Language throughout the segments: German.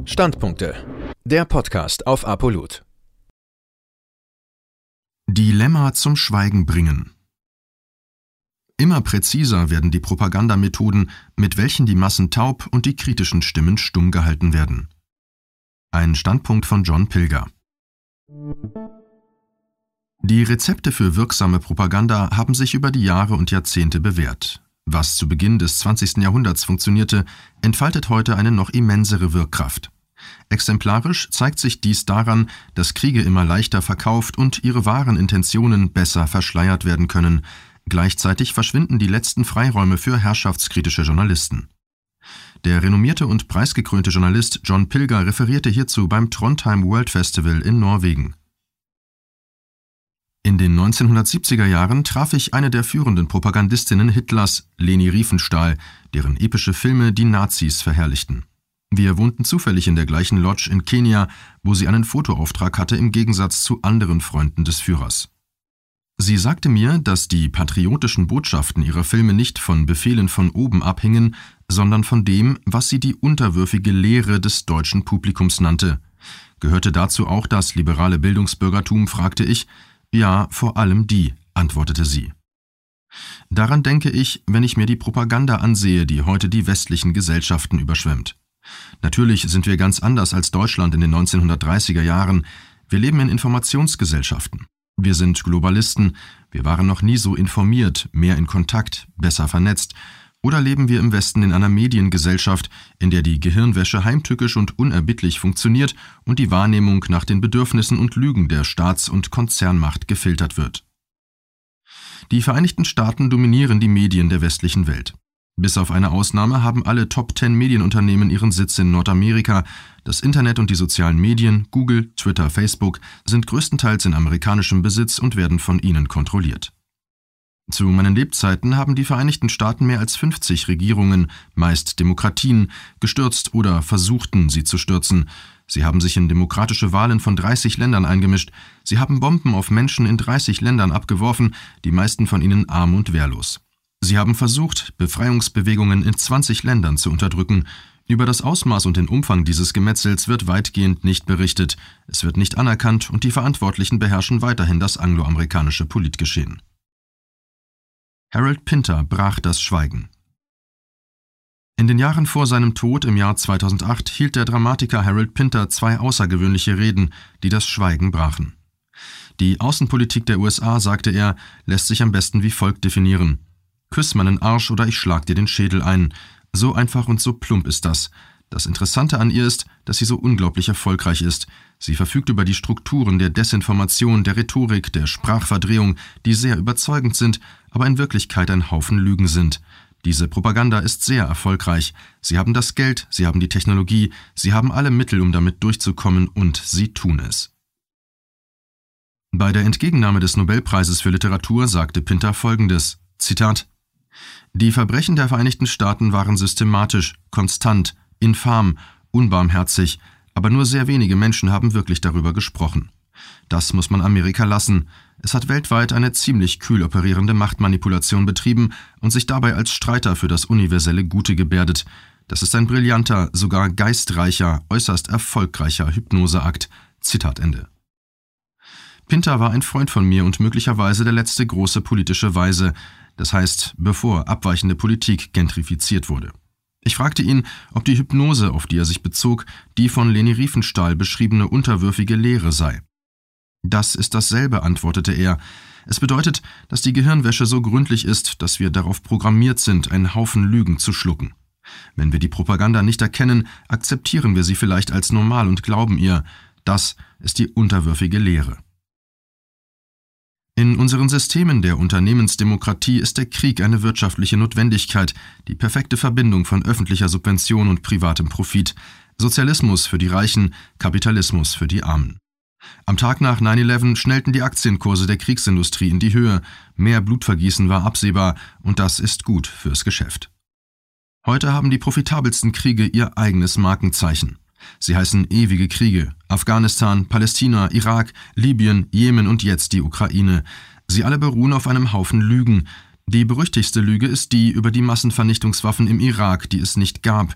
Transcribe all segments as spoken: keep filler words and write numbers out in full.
Standpunkte. Der Podcast auf Apollut. Dilemma zum Schweigen bringen. Immer präziser werden die Propagandamethoden, mit welchen die Massen taub und die kritischen Stimmen stumm gehalten werden. Ein Standpunkt von John Pilger. Die Rezepte für wirksame Propaganda haben sich über die Jahre und Jahrzehnte bewährt. Was zu Beginn des zwanzigsten Jahrhunderts funktionierte, entfaltet heute eine noch immensere Wirkkraft. Exemplarisch zeigt sich dies daran, dass Kriege immer leichter verkauft und ihre wahren Intentionen besser verschleiert werden können. Gleichzeitig verschwinden die letzten Freiräume für herrschaftskritische Journalisten. Der renommierte und preisgekrönte Journalist John Pilger referierte hierzu beim Trondheim World Festival in Norwegen. In den neunzehnhundertsiebziger Jahren traf ich eine der führenden Propagandistinnen Hitlers, Leni Riefenstahl, deren epische Filme die Nazis verherrlichten. Wir wohnten zufällig in der gleichen Lodge in Kenia, wo sie einen Fotoauftrag hatte im Gegensatz zu anderen Freunden des Führers. Sie sagte mir, dass die patriotischen Botschaften ihrer Filme nicht von Befehlen von oben abhingen, sondern von dem, was sie die unterwürfige Lehre des deutschen Publikums nannte. Gehörte dazu auch das liberale Bildungsbürgertum, fragte ich. Ja, vor allem die, antwortete sie. Daran denke ich, wenn ich mir die Propaganda ansehe, die heute die westlichen Gesellschaften überschwemmt. Natürlich sind wir ganz anders als Deutschland in den neunzehnhundertdreißiger Jahren. Wir leben in Informationsgesellschaften. Wir sind Globalisten, wir waren noch nie so informiert, mehr in Kontakt, besser vernetzt. Oder leben wir im Westen in einer Mediengesellschaft, in der die Gehirnwäsche heimtückisch und unerbittlich funktioniert und die Wahrnehmung nach den Bedürfnissen und Lügen der Staats- und Konzernmacht gefiltert wird. Die Vereinigten Staaten dominieren die Medien der westlichen Welt. Bis auf eine Ausnahme haben alle Top Ten Medienunternehmen ihren Sitz in Nordamerika. Das Internet und die sozialen Medien, Google, Twitter, Facebook, sind größtenteils in amerikanischem Besitz und werden von ihnen kontrolliert. Zu meinen Lebzeiten haben die Vereinigten Staaten mehr als fünfzig Regierungen, meist Demokratien, gestürzt oder versuchten, sie zu stürzen. Sie haben sich in demokratische Wahlen von dreißig Ländern eingemischt. Sie haben Bomben auf Menschen in dreißig Ländern abgeworfen, die meisten von ihnen arm und wehrlos. Sie haben versucht, Befreiungsbewegungen in zwanzig Ländern zu unterdrücken. Über das Ausmaß und den Umfang dieses Gemetzels wird weitgehend nicht berichtet. Es wird nicht anerkannt und die Verantwortlichen beherrschen weiterhin das angloamerikanische Politgeschehen. Harold Pinter brach das Schweigen. In den Jahren vor seinem Tod im Jahr zweitausendacht hielt der Dramatiker Harold Pinter zwei außergewöhnliche Reden, die das Schweigen brachen. Die Außenpolitik der U S A, sagte er, lässt sich am besten wie folgt definieren. Küss meinen Arsch oder ich schlag dir den Schädel ein. So einfach und so plump ist das. Das Interessante an ihr ist, dass sie so unglaublich erfolgreich ist. Sie verfügt über die Strukturen der Desinformation, der Rhetorik, der Sprachverdrehung, die sehr überzeugend sind, aber in Wirklichkeit ein Haufen Lügen sind. Diese Propaganda ist sehr erfolgreich. Sie haben das Geld, sie haben die Technologie, sie haben alle Mittel, um damit durchzukommen, und sie tun es. Bei der Entgegennahme des Nobelpreises für Literatur sagte Pinter Folgendes, Zitat: Die Verbrechen der Vereinigten Staaten waren systematisch, konstant, infam, unbarmherzig, aber nur sehr wenige Menschen haben wirklich darüber gesprochen. Das muss man Amerika lassen. Es hat weltweit eine ziemlich kühl operierende Machtmanipulation betrieben und sich dabei als Streiter für das universelle Gute gebärdet. Das ist ein brillanter, sogar geistreicher, äußerst erfolgreicher Hypnoseakt. Zitat Ende. Pinter war ein Freund von mir und möglicherweise der letzte große politische Weise, das heißt, bevor abweichende Politik gentrifiziert wurde. Ich fragte ihn, ob die Hypnose, auf die er sich bezog, die von Leni Riefenstahl beschriebene unterwürfige Lehre sei. Das ist dasselbe, antwortete er. Es bedeutet, dass die Gehirnwäsche so gründlich ist, dass wir darauf programmiert sind, einen Haufen Lügen zu schlucken. Wenn wir die Propaganda nicht erkennen, akzeptieren wir sie vielleicht als normal und glauben ihr. Das ist die unterwürfige Lehre. In unseren Systemen der Unternehmensdemokratie ist der Krieg eine wirtschaftliche Notwendigkeit, die perfekte Verbindung von öffentlicher Subvention und privatem Profit. Sozialismus für die Reichen, Kapitalismus für die Armen. Am Tag nach neun elf schnellten die Aktienkurse der Kriegsindustrie in die Höhe, mehr Blutvergießen war absehbar und das ist gut fürs Geschäft. Heute haben die profitabelsten Kriege ihr eigenes Markenzeichen. Sie heißen ewige Kriege: Afghanistan, Palästina, Irak, Libyen, Jemen und jetzt die Ukraine. Sie alle beruhen auf einem Haufen Lügen. Die berüchtigste Lüge ist die über die Massenvernichtungswaffen im Irak, die es nicht gab.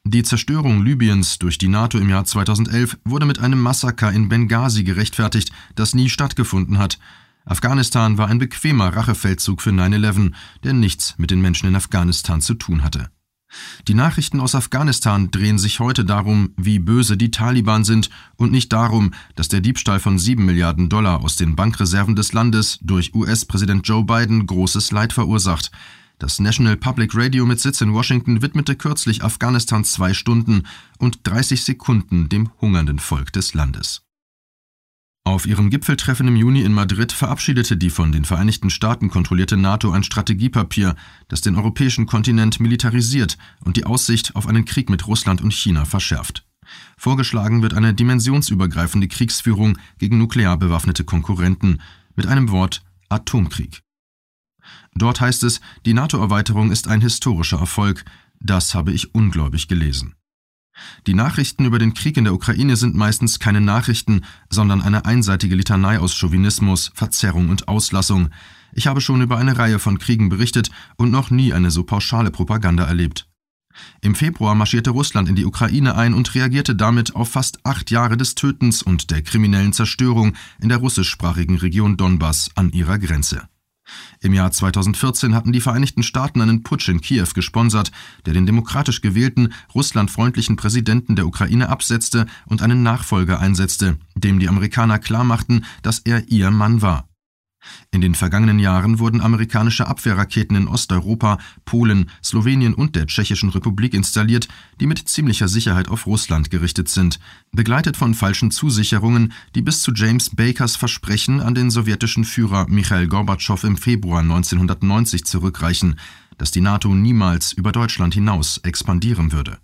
Die Zerstörung Libyens durch die NATO im Jahr zweitausendelf wurde mit einem Massaker in Benghazi gerechtfertigt, das nie stattgefunden hat. Afghanistan war ein bequemer Rachefeldzug für neun elf, der nichts mit den Menschen in Afghanistan zu tun hatte. Die Nachrichten aus Afghanistan drehen sich heute darum, wie böse die Taliban sind und nicht darum, dass der Diebstahl von sieben Milliarden Dollar aus den Bankreserven des Landes durch U S-Präsident Joe Biden großes Leid verursacht. Das National Public Radio mit Sitz in Washington widmete kürzlich Afghanistan zwei Stunden und dreißig Sekunden dem hungernden Volk des Landes. Auf ihrem Gipfeltreffen im Juni in Madrid verabschiedete die von den Vereinigten Staaten kontrollierte NATO ein Strategiepapier, das den europäischen Kontinent militarisiert und die Aussicht auf einen Krieg mit Russland und China verschärft. Vorgeschlagen wird eine dimensionsübergreifende Kriegsführung gegen nuklear bewaffnete Konkurrenten, mit einem Wort Atomkrieg. Dort heißt es, die NATO-Erweiterung ist ein historischer Erfolg. Das habe ich ungläubig gelesen. Die Nachrichten über den Krieg in der Ukraine sind meistens keine Nachrichten, sondern eine einseitige Litanei aus Chauvinismus, Verzerrung und Auslassung. Ich habe schon über eine Reihe von Kriegen berichtet und noch nie eine so pauschale Propaganda erlebt. Im Februar marschierte Russland in die Ukraine ein und reagierte damit auf fast acht Jahre des Tötens und der kriminellen Zerstörung in der russischsprachigen Region Donbass an ihrer Grenze. Im Jahr zweitausendvierzehn hatten die Vereinigten Staaten einen Putsch in Kiew gesponsert, der den demokratisch gewählten, russlandfreundlichen Präsidenten der Ukraine absetzte und einen Nachfolger einsetzte, dem die Amerikaner klarmachten, dass er ihr Mann war. In den vergangenen Jahren wurden amerikanische Abwehrraketen in Osteuropa, Polen, Slowenien und der Tschechischen Republik installiert, die mit ziemlicher Sicherheit auf Russland gerichtet sind, begleitet von falschen Zusicherungen, die bis zu James Bakers Versprechen an den sowjetischen Führer Michail Gorbatschow im Februar neunzehnhundertneunzig zurückreichen, dass die NATO niemals über Deutschland hinaus expandieren würde.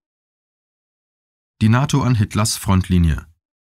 Die NATO an Hitlers Frontlinie.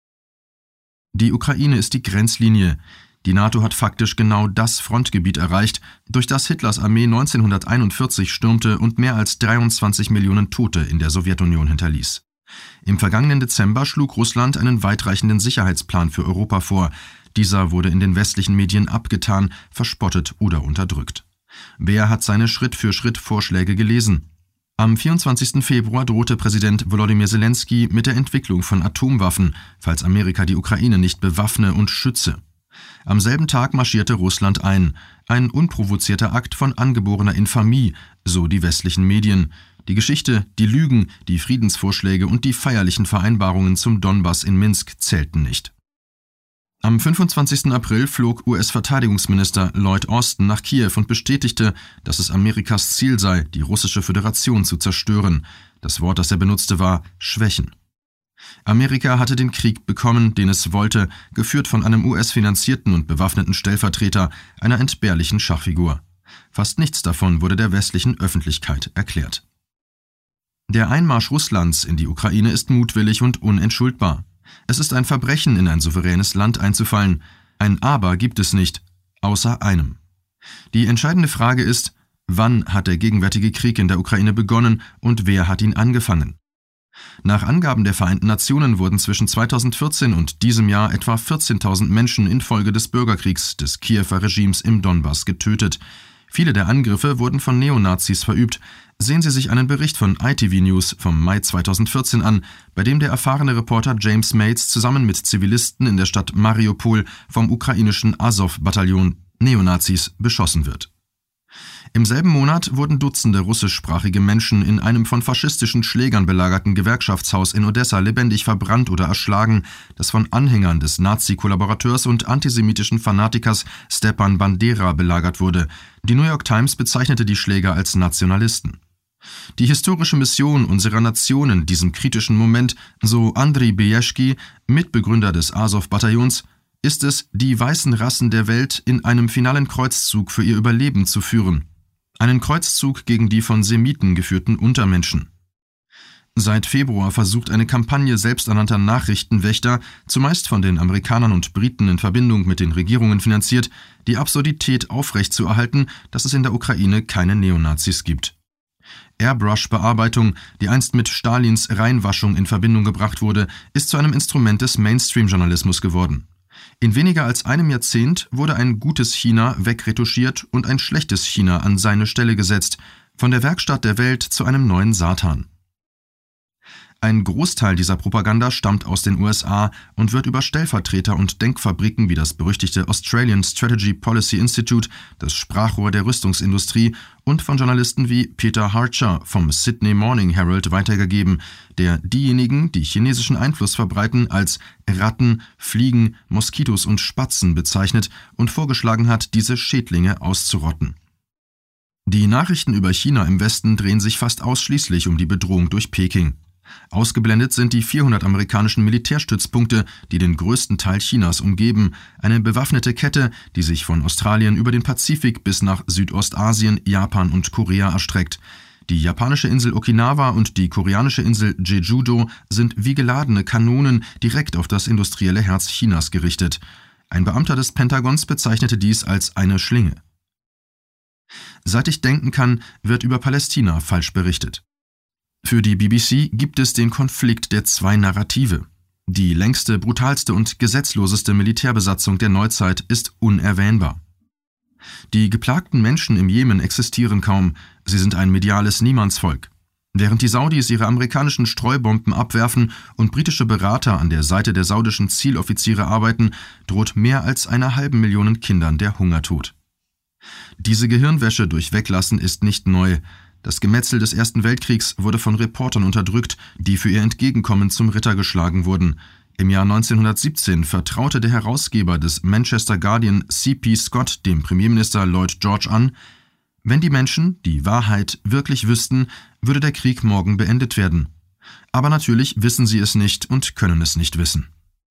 Die Ukraine ist die Grenzlinie. Die NATO hat faktisch genau das Frontgebiet erreicht, durch das Hitlers Armee neunzehnhunderteinundvierzig stürmte und mehr als dreiundzwanzig Millionen Tote in der Sowjetunion hinterließ. Im vergangenen Dezember schlug Russland einen weitreichenden Sicherheitsplan für Europa vor. Dieser wurde in den westlichen Medien abgetan, verspottet oder unterdrückt. Wer hat seine Schritt-für-Schritt-Vorschläge gelesen? Am vierundzwanzigsten Februar drohte Präsident Volodymyr Zelensky mit der Entwicklung von Atomwaffen, falls Amerika die Ukraine nicht bewaffne und schütze. Am selben Tag marschierte Russland ein, ein unprovozierter Akt von angeborener Infamie, so die westlichen Medien. Die Geschichte, die Lügen, die Friedensvorschläge und die feierlichen Vereinbarungen zum Donbass in Minsk zählten nicht. Am fünfundzwanzigsten April flog U S-Verteidigungsminister Lloyd Austin nach Kiew und bestätigte, dass es Amerikas Ziel sei, die russische Föderation zu zerstören. Das Wort, das er benutzte, war schwächen. Amerika hatte den Krieg bekommen, den es wollte, geführt von einem U S-finanzierten und bewaffneten Stellvertreter, einer entbehrlichen Schachfigur. Fast nichts davon wurde der westlichen Öffentlichkeit erklärt. Der Einmarsch Russlands in die Ukraine ist mutwillig und unentschuldbar. Es ist ein Verbrechen, in ein souveränes Land einzufallen. Ein Aber gibt es nicht, außer einem. Die entscheidende Frage ist, wann hat der gegenwärtige Krieg in der Ukraine begonnen und wer hat ihn angefangen? Nach Angaben der Vereinten Nationen wurden zwischen zweitausendvierzehn und diesem Jahr etwa vierzehntausend Menschen infolge des Bürgerkriegs des Kiewer Regimes im Donbass getötet. Viele der Angriffe wurden von Neonazis verübt. Sehen Sie sich einen Bericht von I T V News vom Mai zweitausendvierzehn an, bei dem der erfahrene Reporter James Mates zusammen mit Zivilisten in der Stadt Mariupol vom ukrainischen Azov-Bataillon Neonazis beschossen wird. Im selben Monat wurden Dutzende russischsprachige Menschen in einem von faschistischen Schlägern belagerten Gewerkschaftshaus in Odessa lebendig verbrannt oder erschlagen, das von Anhängern des Nazi-Kollaborateurs und antisemitischen Fanatikers Stepan Bandera belagert wurde. Die New York Times bezeichnete die Schläger als Nationalisten. Die historische Mission unserer Nation in diesem kritischen Moment, so Andriy Bejeschki, Mitbegründer des Azov-Bataillons, ist es, die weißen Rassen der Welt in einem finalen Kreuzzug für ihr Überleben zu führen. Einen Kreuzzug gegen die von Semiten geführten Untermenschen. Seit Februar versucht eine Kampagne selbsternannter Nachrichtenwächter, zumeist von den Amerikanern und Briten in Verbindung mit den Regierungen finanziert, die Absurdität aufrechtzuerhalten, dass es in der Ukraine keine Neonazis gibt. Airbrush-Bearbeitung, die einst mit Stalins Reinwaschung in Verbindung gebracht wurde, ist zu einem Instrument des Mainstream-Journalismus geworden. In weniger als einem Jahrzehnt wurde ein gutes China wegretuschiert und ein schlechtes China an seine Stelle gesetzt, von der Werkstatt der Welt zu einem neuen Satan. Ein Großteil dieser Propaganda stammt aus den U S A und wird über Stellvertreter und Denkfabriken wie das berüchtigte Australian Strategy Policy Institute, das Sprachrohr der Rüstungsindustrie, und von Journalisten wie Peter Harcher vom Sydney Morning Herald weitergegeben, der diejenigen, die chinesischen Einfluss verbreiten, als Ratten, Fliegen, Moskitos und Spatzen bezeichnet und vorgeschlagen hat, diese Schädlinge auszurotten. Die Nachrichten über China im Westen drehen sich fast ausschließlich um die Bedrohung durch Peking. Ausgeblendet sind die vierhundert amerikanischen Militärstützpunkte, die den größten Teil Chinas umgeben, eine bewaffnete Kette, die sich von Australien über den Pazifik bis nach Südostasien, Japan und Korea erstreckt. Die japanische Insel Okinawa und die koreanische Insel Jeju-do sind wie geladene Kanonen direkt auf das industrielle Herz Chinas gerichtet. Ein Beamter des Pentagons bezeichnete dies als eine Schlinge. Seit ich denken kann, wird über Palästina falsch berichtet. Für die B B C gibt es den Konflikt der zwei Narrative. Die längste, brutalste und gesetzloseste Militärbesatzung der Neuzeit ist unerwähnbar. Die geplagten Menschen im Jemen existieren kaum, sie sind ein mediales Niemandsvolk. Während die Saudis ihre amerikanischen Streubomben abwerfen und britische Berater an der Seite der saudischen Zieloffiziere arbeiten, droht mehr als einer halben Million Kindern der Hungertod. Diese Gehirnwäsche durch Weglassen ist nicht neu. Das Gemetzel des Ersten Weltkriegs wurde von Reportern unterdrückt, die für ihr Entgegenkommen zum Ritter geschlagen wurden. Im Jahr neunzehnhundertsiebzehn vertraute der Herausgeber des Manchester Guardian C P Scott dem Premierminister Lloyd George an: Wenn die Menschen die Wahrheit wirklich wüssten, würde der Krieg morgen beendet werden. Aber natürlich wissen sie es nicht und können es nicht wissen.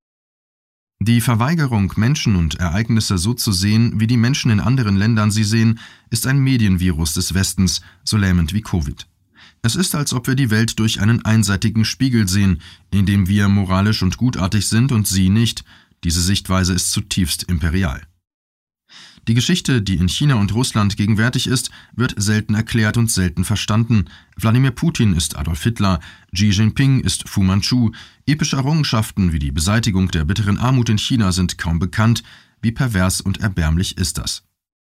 Die Verweigerung, Menschen und Ereignisse so zu sehen, wie die Menschen in anderen Ländern sie sehen, ist ein Medienvirus des Westens, so lähmend wie Covid. Es ist, als ob wir die Welt durch einen einseitigen Spiegel sehen, in dem wir moralisch und gutartig sind und sie nicht. Diese Sichtweise ist zutiefst imperial. Die Geschichte, die in China und Russland gegenwärtig ist, wird selten erklärt und selten verstanden. Wladimir Putin ist Adolf Hitler, Xi Jinping ist Fu Manchu, epische Errungenschaften wie die Beseitigung der bitteren Armut in China sind kaum bekannt. Wie pervers und erbärmlich ist das?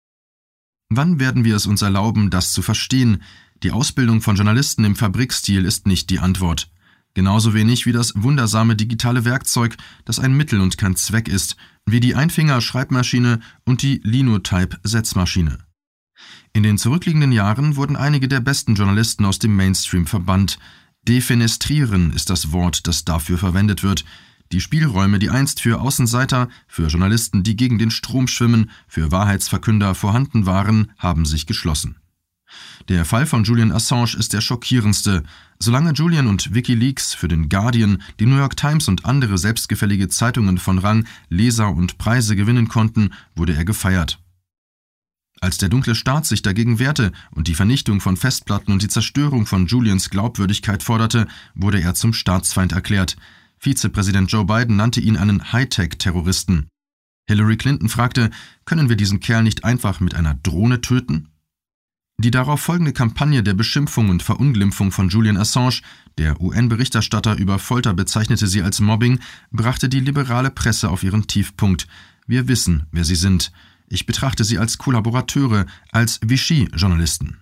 Wann werden wir es uns erlauben, das zu verstehen? Die Ausbildung von Journalisten im Fabrikstil ist nicht die Antwort. Genauso wenig wie das wundersame digitale Werkzeug, das ein Mittel und kein Zweck ist, wie die Einfinger-Schreibmaschine und die Linotype-Setzmaschine. In den zurückliegenden Jahren wurden einige der besten Journalisten aus dem Mainstream verbannt. Defenestrieren ist das Wort, das dafür verwendet wird. Die Spielräume, die einst für Außenseiter, für Journalisten, die gegen den Strom schwimmen, für Wahrheitsverkünder vorhanden waren, haben sich geschlossen. Der Fall von Julian Assange ist der schockierendste. Solange Julian und WikiLeaks für den Guardian, die New York Times und andere selbstgefällige Zeitungen von Rang Leser und Preise gewinnen konnten, wurde er gefeiert. Als der dunkle Staat sich dagegen wehrte und die Vernichtung von Festplatten und die Zerstörung von Julians Glaubwürdigkeit forderte, wurde er zum Staatsfeind erklärt. Vizepräsident Joe Biden nannte ihn einen Hightech-Terroristen. Hillary Clinton fragte, können wir diesen Kerl nicht einfach mit einer Drohne töten? Die darauf folgende Kampagne der Beschimpfung und Verunglimpfung von Julian Assange, der U N-Berichterstatter über Folter bezeichnete sie als Mobbing, brachte die liberale Presse auf ihren Tiefpunkt. Wir wissen, wer sie sind. Ich betrachte sie als Kollaborateure, als Vichy-Journalisten.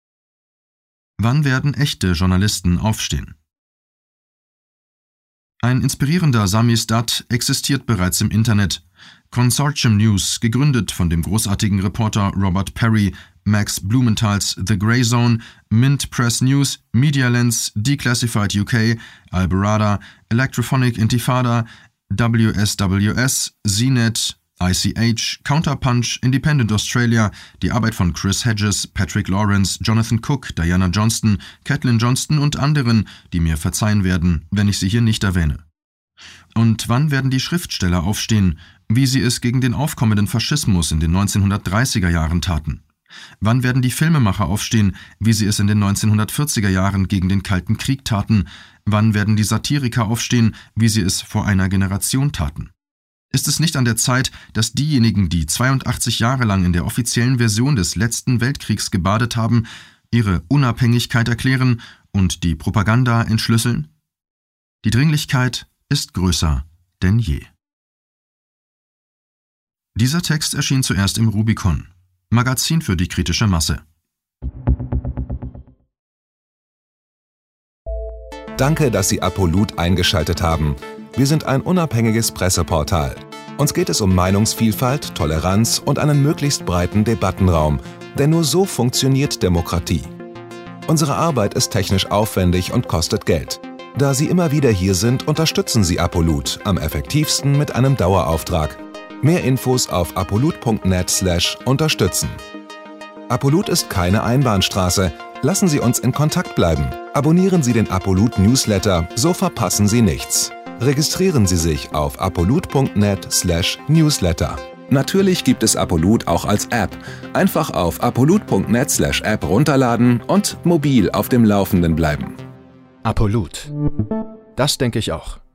Wann werden echte Journalisten aufstehen? Ein inspirierender Samisdat existiert bereits im Internet. Consortium News, gegründet von dem großartigen Reporter Robert Perry, Max Blumenthal's The Grey Zone, Mint Press News, Media Lens, Declassified U K, Albarada, Electrophonic Intifada, W S W S, Z Net, I C H, Counterpunch, Independent Australia, die Arbeit von Chris Hedges, Patrick Lawrence, Jonathan Cook, Diana Johnston, Caitlin Johnston und anderen, die mir verzeihen werden, wenn ich sie hier nicht erwähne. Und wann werden die Schriftsteller aufstehen, wie sie es gegen den aufkommenden Faschismus in den neunzehnhundertdreißiger Jahren taten? Wann werden die Filmemacher aufstehen, wie sie es in den neunzehnhundertvierziger Jahren gegen den Kalten Krieg taten? Wann werden die Satiriker aufstehen, wie sie es vor einer Generation taten? Ist es nicht an der Zeit, dass diejenigen, die zweiundachtzig Jahre lang in der offiziellen Version des letzten Weltkriegs gebadet haben, ihre Unabhängigkeit erklären und die Propaganda entschlüsseln? Die Dringlichkeit ist größer denn je. Dieser Text erschien zuerst im Rubicon, Magazin für die kritische Masse. Danke, dass Sie Apolut eingeschaltet haben. Wir sind ein unabhängiges Presseportal. Uns geht es um Meinungsvielfalt, Toleranz und einen möglichst breiten Debattenraum, denn nur so funktioniert Demokratie. Unsere Arbeit ist technisch aufwendig und kostet Geld. Da Sie immer wieder hier sind, unterstützen Sie Apolut am effektivsten mit einem Dauerauftrag. Mehr Infos auf apolut punkt net slash unterstützen. Apolut ist keine Einbahnstraße. Lassen Sie uns in Kontakt bleiben. Abonnieren Sie den Apolut Newsletter, so verpassen Sie nichts. Registrieren Sie sich auf apolut punkt net slash newsletter. Natürlich gibt es Apolut auch als App. Einfach auf apolut punkt net slash app runterladen und mobil auf dem Laufenden bleiben. Apolut. Das denke ich auch.